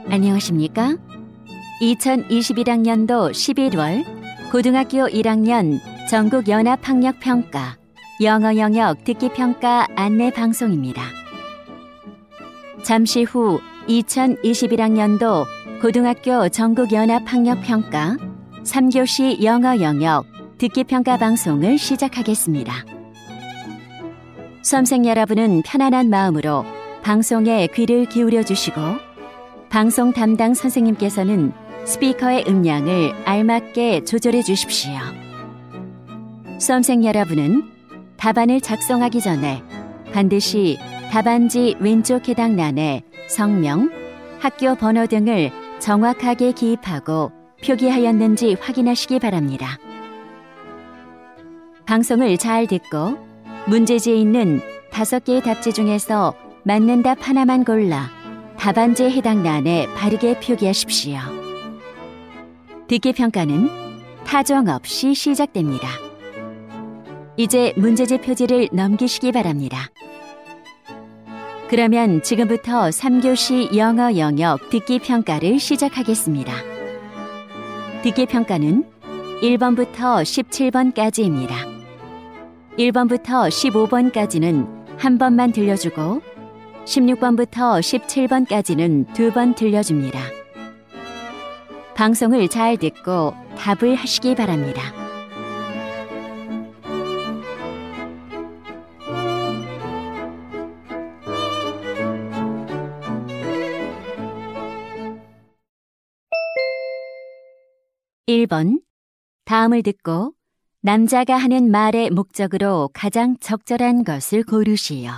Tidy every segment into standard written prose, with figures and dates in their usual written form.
안녕하십니까? 2021학년도 11월 고등학교 1학년 전국연합학력평가 영어 영역 듣기평가 안내 방송입니다. 잠시 후 2021학년도 고등학교 전국연합학력평가 3교시 영어 영역 듣기평가 방송을 시작하겠습니다. 수험생 여러분은 편안한 마음으로 방송에 귀를 기울여 주시고 방송 담당 선생님께서는 스피커의 음량을 알맞게 조절해 주십시오. 수험생 여러분은 답안을 작성하기 전에 반드시 답안지 왼쪽 해당 란에 성명, 학교 번호 등을 정확하게 기입하고 표기하였는지 확인하시기 바랍니다. 방송을 잘 듣고 문제지에 있는 5개의 답지 중에서 맞는 답 하나만 골라 답안지에 해당 란에 바르게 표기하십시오. 듣기평가는 타종 없이 시작됩니다. 이제 문제지 표지를 넘기시기 바랍니다. 그러면 지금부터 3교시 영어 영역 듣기평가를 시작하겠습니다. 듣기평가는 1번부터 17번까지입니다. 1번부터 15번까지는 한 번만 들려주고 16번부터 17번까지는 2번 들려줍니다. 방송을 잘 듣고 답을 하시기 바랍니다. (1번) 다음을 듣고 남자가 하는 말의 목적으로 가장 적절한 것을 고르시오.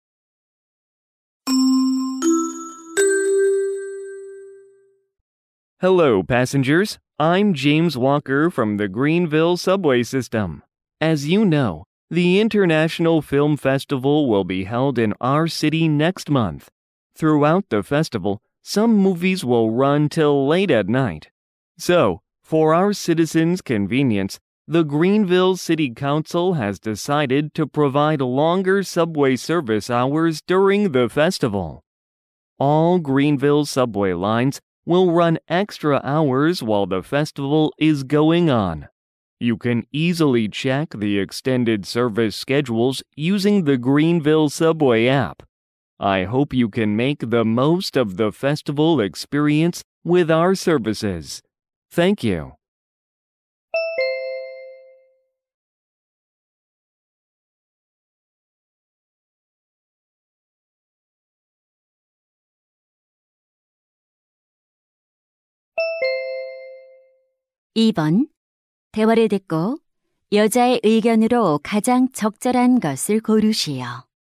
Hello, passengers. I'm James Walker from the Greenville subway system. As you know, the International Film Festival will be held in our city next month. Throughout the festival, some movies will run till late at night. So, for our citizens' convenience, the Greenville City Council has decided to provide longer subway service hours during the festival. All Greenville subway lines will run extra hours while the festival is going on. You can easily check the extended service schedules using the Greenville Subway app. I hope you can make the most of the festival experience with our services. Thank you. (2번) 대화를 듣고 여자의 의견으로 가장 적절한 것을 고르시오.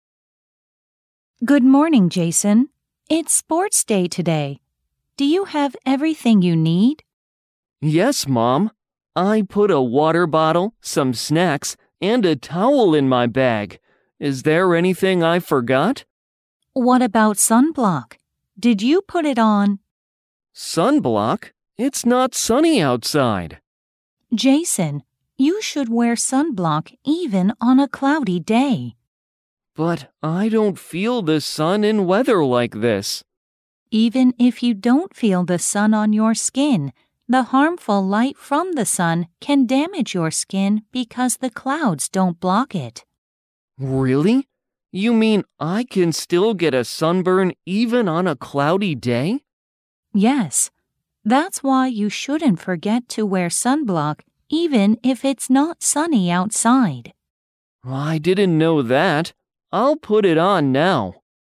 Good morning, Jason. It's sports day today. Do you have everything you need? Yes, Mom. I put a water bottle, some snacks, and a towel in my bag. Is there anything I forgot? What about sunblock? Did you put it on? Sunblock? It's not sunny outside. Jason, you should wear sunblock even on a cloudy day. But I don't feel the sun in weather like this. Even if you don't feel the sun on your skin, the harmful light from the sun can damage your skin because the clouds don't block it. Really? You mean I can still get a sunburn even on a cloudy day? Yes. That's why you shouldn't forget to wear sunblock even if it's not sunny outside. I didn't know that. I'll put it on now.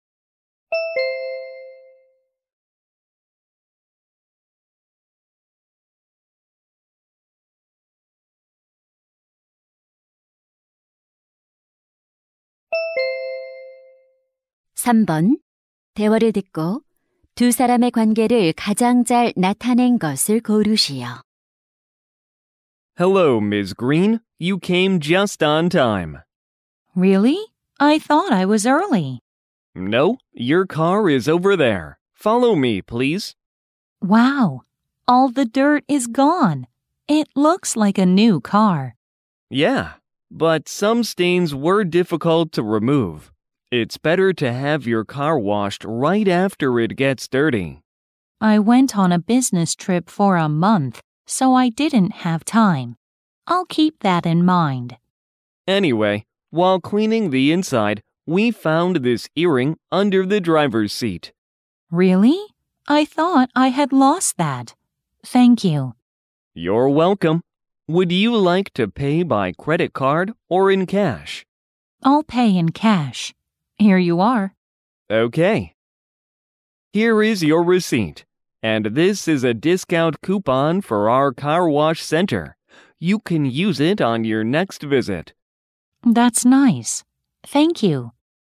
(3번) 대화를 듣고 두 사람의 관계를 가장 잘 나타낸 것을 고르시오. Hello, Ms. Green. You came just on time. Really? I thought I was early. No, your car is over there. Follow me, please. Wow, all the dirt is gone. It looks like a new car. Yeah, but some stains were difficult to remove. It's better to have your car washed right after it gets dirty. I went on a business trip for a month, so I didn't have time. I'll keep that in mind. Anyway, while cleaning the inside, we found this earring under the driver's seat. Really? I thought I had lost that. Thank you. You're welcome. Would you like to pay by credit card or in cash? I'll pay in cash. Here you are. Okay. Here is your receipt, and this is a discount coupon for our car wash center. You can use it on your next visit. That's nice. Thank you.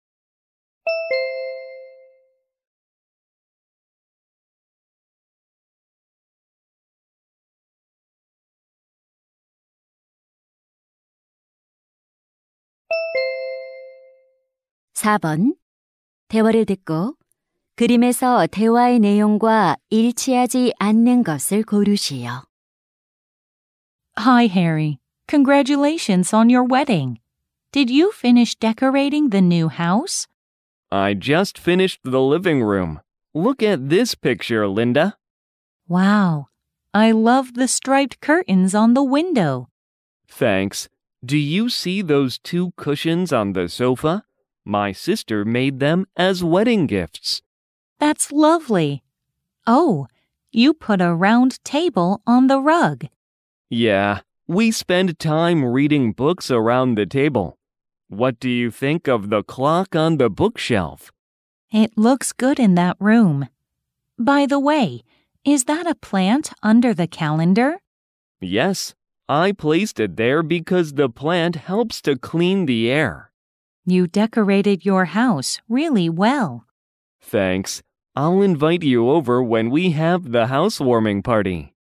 (4번) 대화를 듣고 그림에서 대화의 내용과 일치하지 않는 것을 고르시오. Hi, Harry. Congratulations on your wedding. Did you finish decorating the new house? I just finished the living room. Look at this picture, Linda. Wow. I love the striped curtains on the window. Thanks. Do you see those two cushions on the sofa? My sister made them as wedding gifts. That's lovely. Oh, you put a round table on the rug. Yeah, we spend time reading books around the table. What do you think of the clock on the bookshelf? It looks good in that room. By the way, is that a plant under the calendar? Yes, I placed it there because the plant helps to clean the air. You decorated your house really well. Thanks. I'll invite you over when we have the housewarming party.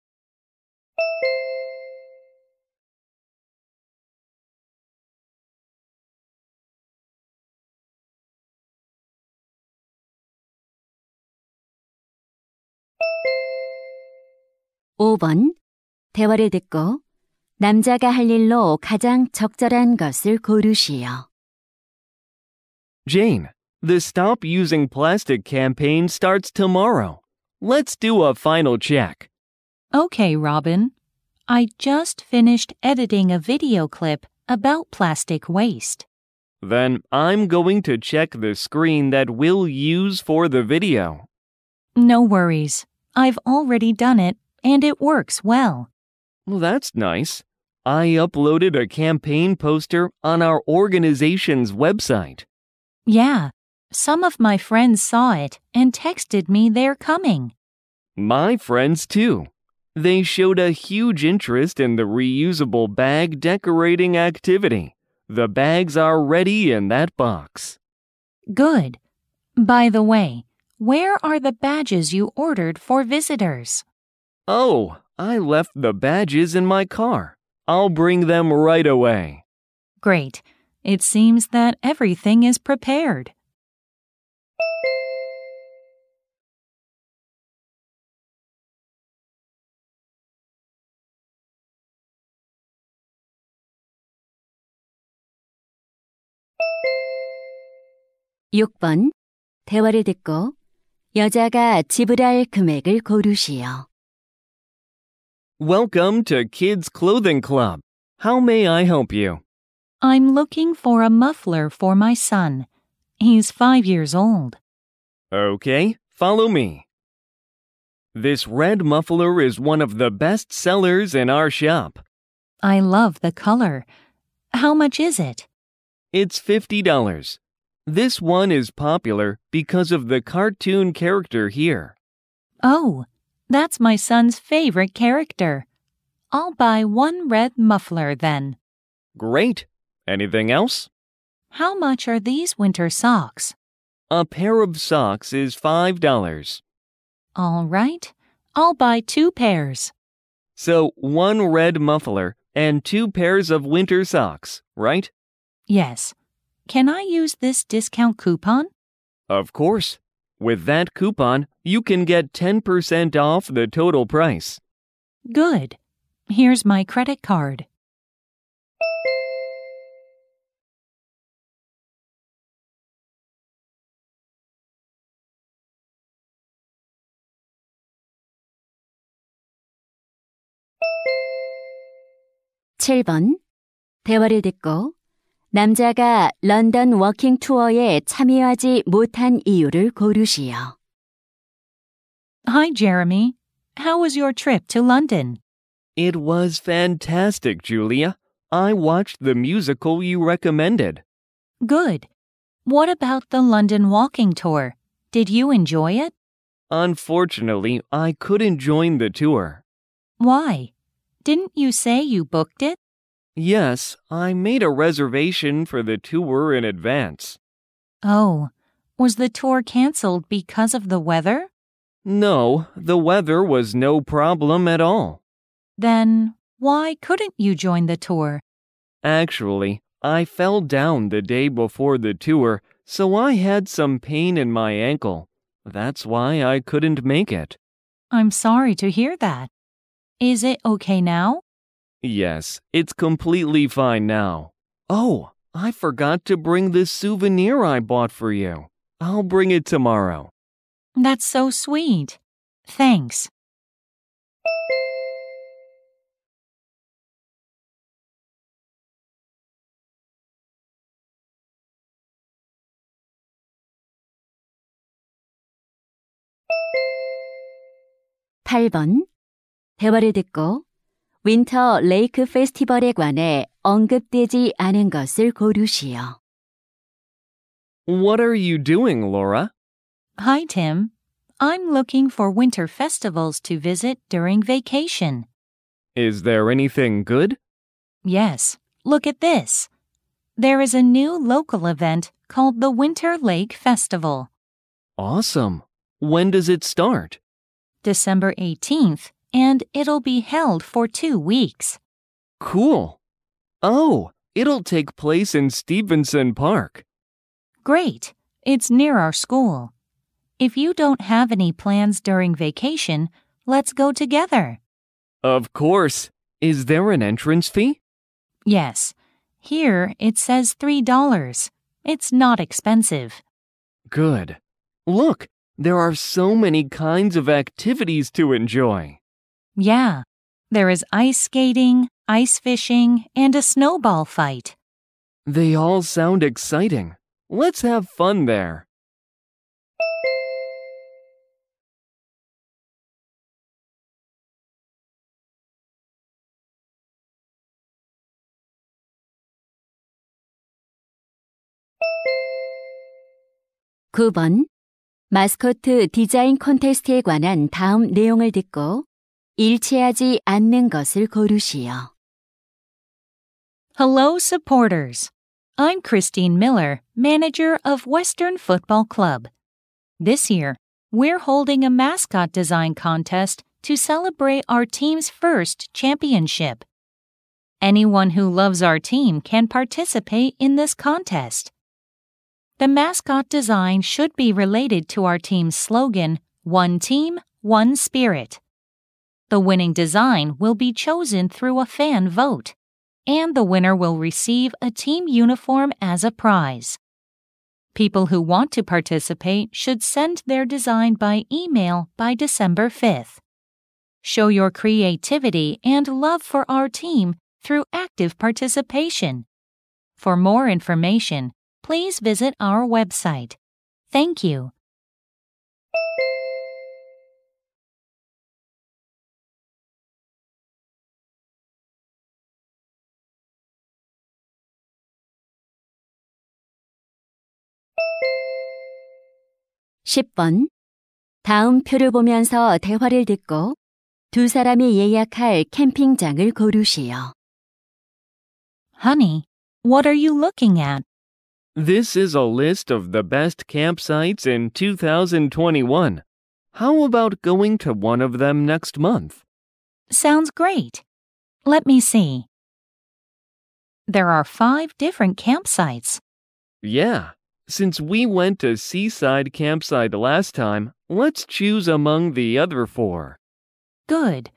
(5번) 대화를 듣고 남자가 할 일로 가장 적절한 것을 고르시오. Jane, the Stop Using Plastic campaign starts tomorrow. Let's do a final check. Okay, Robin. I just finished editing a video clip about plastic waste. Then I'm going to check the screen that we'll use for the video. No worries. I've already done it, and it works well. Well, that's nice. I uploaded a campaign poster on our organization's website. Yeah, some of my friends saw it and texted me they're coming. My friends, too. They showed a huge interest in the reusable bag decorating activity. The bags are ready in that box. Good. By the way, where are the badges you ordered for visitors? Oh, I left the badges in my car. I'll bring them right away. Great. It seems that everything is prepared. (6번) 대화를 듣고 여자가 지불할 금액을 고르시오. Welcome to Kids Clothing Club. How may I help you? I'm looking for a muffler for my son. He's 5 years old. Okay, follow me. This red muffler is one of the best sellers in our shop. I love the color. How much is it? It's $50. This one is popular because of the cartoon character here. Oh, that's my son's favorite character. I'll buy one red muffler then. Great. Anything else? How much are these winter socks? A pair of socks is $5. All right, I'll buy 2 pairs. So 1 red muffler and 2 pairs of winter socks, right? Yes. Can I use this discount coupon? Of course. With that coupon, you can get 10% off the total price. Good. Here's my credit card. 7번. 대화를 듣고 남자가 런던 워킹 투어에 참여하지 못한 이유를 고르시오. Hi, Jeremy. How was your trip to London? It was fantastic, Julia. I watched the musical you recommended. Good. What about the London walking tour? Did you enjoy it? Unfortunately, I couldn't join the tour. Why? Didn't you say you booked it? Yes, I made a reservation for the tour in advance. Oh, was the tour canceled because of the weather? No, the weather was no problem at all. Then why couldn't you join the tour? Actually, I fell down the day before the tour, so I had some pain in my ankle. That's why I couldn't make it. I'm sorry to hear that. Is it okay now? Yes, it's completely fine now. Oh, I forgot to bring this souvenir I bought for you. I'll bring it tomorrow. That's so sweet. Thanks. (8번) 대화를 듣고 윈터 레이크 페스티벌에 관해 언급되지 않은 것을 고르시오. What are you doing, Laura? Hi, Tim. I'm looking for winter festivals to visit during vacation. Is there anything good? Yes, look at this. There is a new local event called the Winter Lake Festival. Awesome. When does it start? December 18th, and it'll be held for 2 weeks. Cool. Oh, it'll take place in Stevenson Park. Great. It's near our school. If you don't have any plans during vacation, let's go together. Of course. Is there an entrance fee? Yes. Here it says $3. It's not expensive. Good. Look, there are so many kinds of activities to enjoy. Yeah. There is ice skating, ice fishing, and a snowball fight. They all sound exciting. Let's have fun there. (9번) 마스코트 디자인 콘테스트에 관한 다음 내용을 듣고 일치하지 않는 것을 고르시오. Hello, supporters. I'm Christine Miller, manager of Western Football Club. This year, we're holding a mascot design contest to celebrate our team's first championship. Anyone who loves our team can participate in this contest. The mascot design should be related to our team's slogan, One Team, One Spirit. The winning design will be chosen through a fan vote, and the winner will receive a team uniform as a prize. People who want to participate should send their design by email by December 5th. Show your creativity and love for our team through active participation. For more information, please visit our website. Thank you. (10번) 다음 표를 보면서 대화를 듣고 두 사람이 예약할 캠핑장을 고르시오. Honey, what are you looking at? This is a list of the best campsites in 2021. How about going to one of them next month? Sounds great. Let me see. There are 5 different campsites. Yeah. Since we went to Seaside Campsite last time, let's choose among the other 4. Good.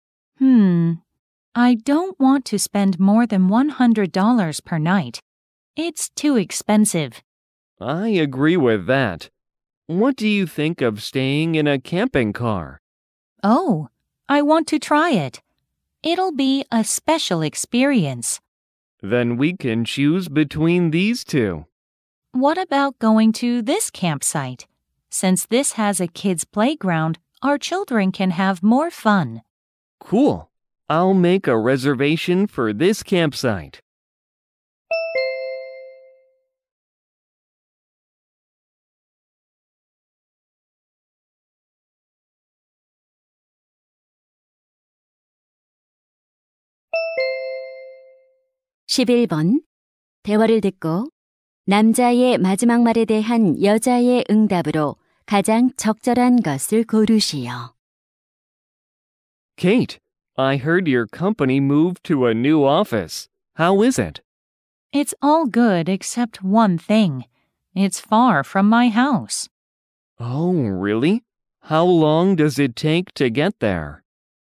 I don't want to spend more than $100 per night. It's too expensive. I agree with that. What do you think of staying in a camping car? Oh, I want to try it. It'll be a special experience. Then we can choose between these two. What about going to this campsite? Since this has a kids' playground, our children can have more fun. Cool. I'll make a reservation for this campsite. (11번) 대화를 듣고 남자의 마지막 말에 대한 여자의 응답으로 가장 적절한 것을 고르시오. Kate, I heard your company moved to a new office. How is it? It's all good except one thing. It's far from my house. Oh, really? How long does it take to get there?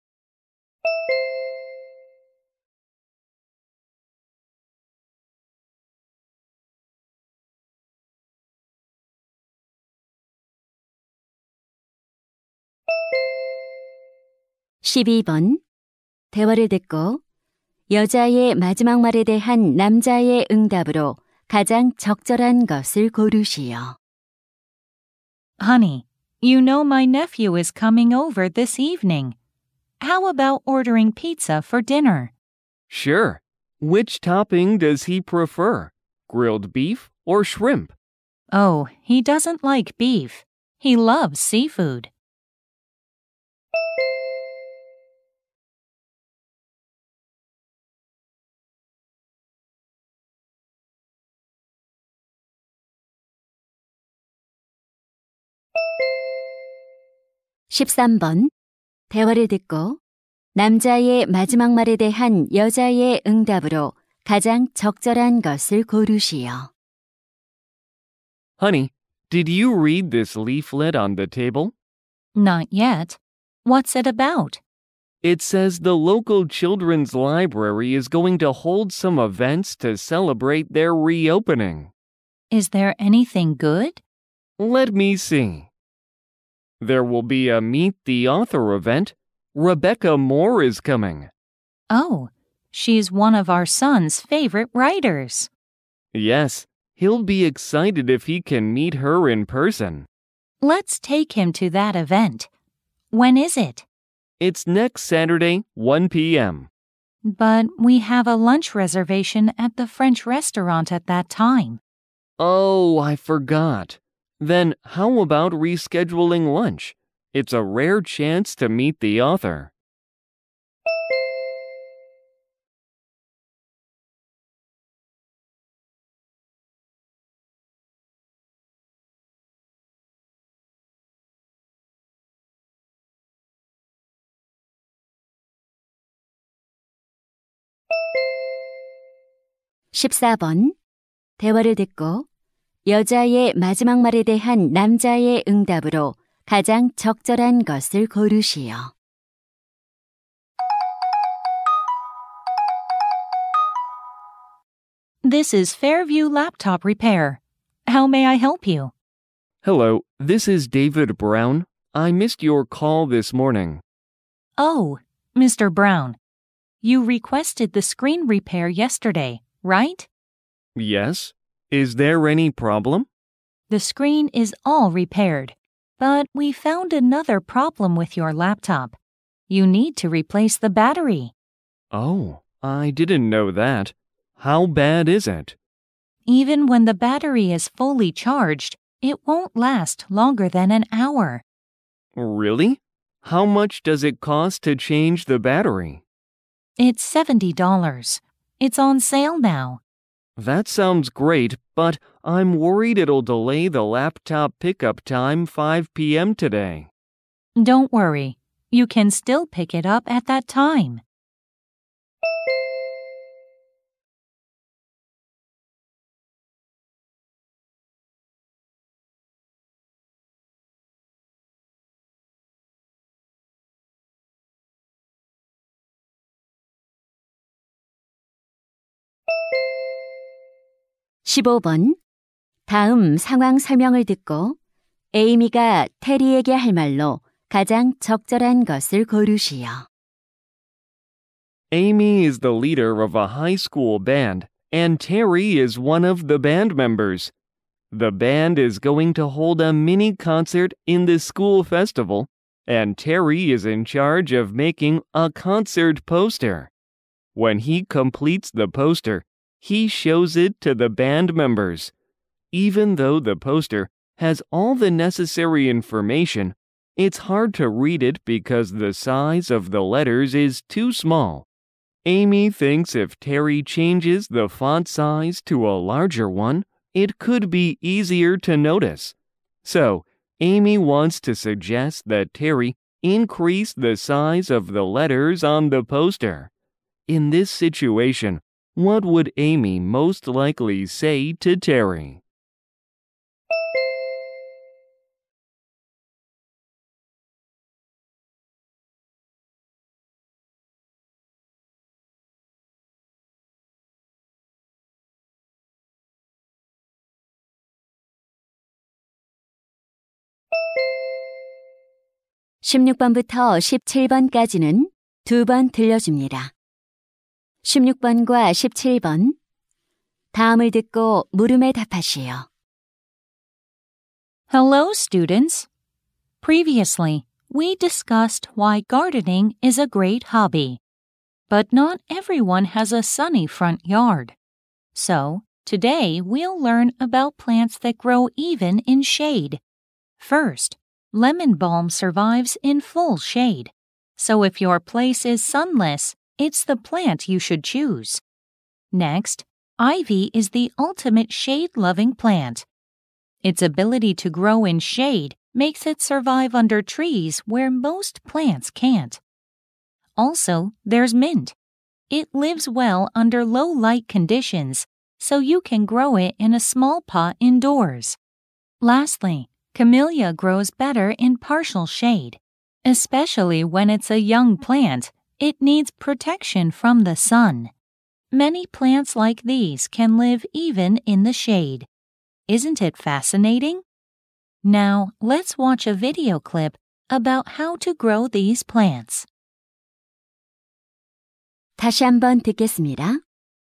(12번) 대화를 듣고 여자의 마지막 말에 대한 남자의 응답으로 가장 적절한 것을 고르시오. Honey, you know my nephew is coming over this evening. How about ordering pizza for dinner? Sure. Which topping does he prefer? Grilled beef or shrimp? Oh, he doesn't like beef. He loves seafood. (13번) 대화를 듣고 남자의 마지막 말에 대한 여자의 응답으로 가장 적절한 것을 고르시오. Honey, did you read this leaflet on the table? Not yet. What's it about? It says the local children's library is going to hold some events to celebrate their reopening. Is there anything good? Let me see. There will be a Meet the Author event. Rebecca Moore is coming. Oh, she's one of our son's favorite writers. Yes, he'll be excited if he can meet her in person. Let's take him to that event. When is it? It's next Saturday, 1 p.m. But we have a lunch reservation at the French restaurant at that time. Oh, I forgot. Then how about rescheduling lunch? It's a rare chance to meet the author. (14번) 대화를 듣고 여자의 마지막 말에 대한 남자의 응답으로 가장 적절한 것을 고르시오. This is Fairview Laptop Repair. How may I help you? Hello, this is David Brown. I missed your call this morning. Oh, Mr. Brown. You requested the screen repair yesterday, right? Yes? Is there any problem? The screen is all repaired, but we found another problem with your laptop. You need to replace the battery. Oh, I didn't know that. How bad is it? Even when the battery is fully charged, it won't last longer than an hour. Really? How much does it cost to change the battery? It's $70. It's on sale now. That sounds great, but I'm worried it'll delay the laptop pickup time 5 p.m. today. Don't worry. You can still pick it up at that time. (15번) 다음 상황 설명을 듣고 에이미가 테리에게 할 말로 가장 적절한 것을 고르시오. Amy is the leader of a high school band, and Terry is one of the band members. The band is going to hold a mini concert in the school festival, and Terry is in charge of making a concert poster. When he completes the poster, he shows it to the band members. Even though the poster has all the necessary information, it's hard to read it because the size of the letters is too small. Amy thinks if Terry changes the font size to a larger one, it could be easier to notice. So, Amy wants to suggest that Terry increase the size of the letters on the poster. In this situation, what would Amy most likely say to Terry? (16번부터 17번까지는 2번 들려줍니다. 16번과 17번 다음을 듣고 물음에 답하시오. Hello, students. Previously, we discussed why gardening is a great hobby. But not everyone has a sunny front yard. So, today we'll learn about plants that grow even in shade. First, lemon balm survives in full shade. So if your place is sunless, it's the plant you should choose. Next, ivy is the ultimate shade-loving plant. Its ability to grow in shade makes it survive under trees where most plants can't. Also, there's mint. It lives well under low light conditions, so you can grow it in a small pot indoors. Lastly, camellia grows better in partial shade. Especially when it's a young plant, it needs protection from the sun. Many plants like these can live even in the shade. Isn't it fascinating? Now, let's watch a video clip about how to grow these plants. 다시 한번 듣겠습니다.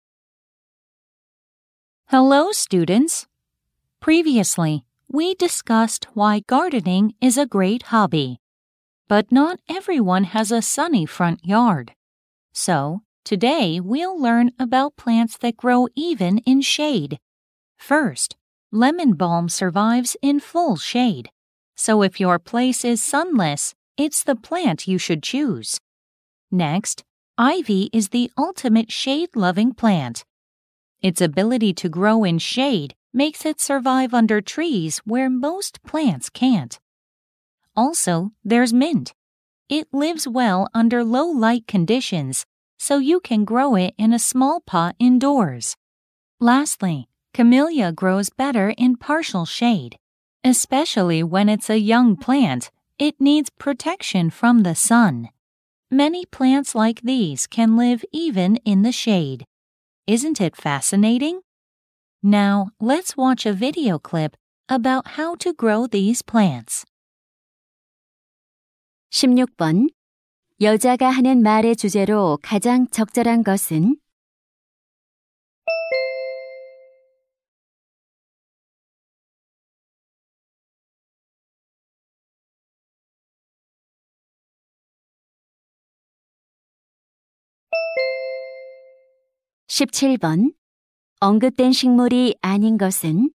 Hello, students. Previously, we discussed why gardening is a great hobby. But not everyone has a sunny front yard. So, today we'll learn about plants that grow even in shade. First, lemon balm survives in full shade. So if your place is sunless, it's the plant you should choose. Next, ivy is the ultimate shade-loving plant. Its ability to grow in shade makes it survive under trees where most plants can't. Also, there's mint. It lives well under low light conditions, so you can grow it in a small pot indoors. Lastly, camellia grows better in partial shade. Especially when it's a young plant, it needs protection from the sun. Many plants like these can live even in the shade. Isn't it fascinating? Now, let's watch a video clip about how to grow these plants. 16번 여자가 하는 말의 주제로 가장 적절한 것은? (17번) 언급된 식물이 아닌 것은?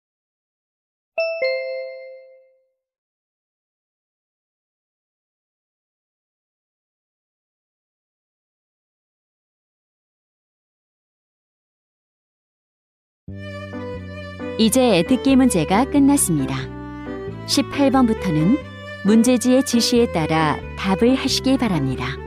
이제 듣기 문제가 끝났습니다. 18번부터는 문제지의 지시에 따라 답을 하시기 바랍니다.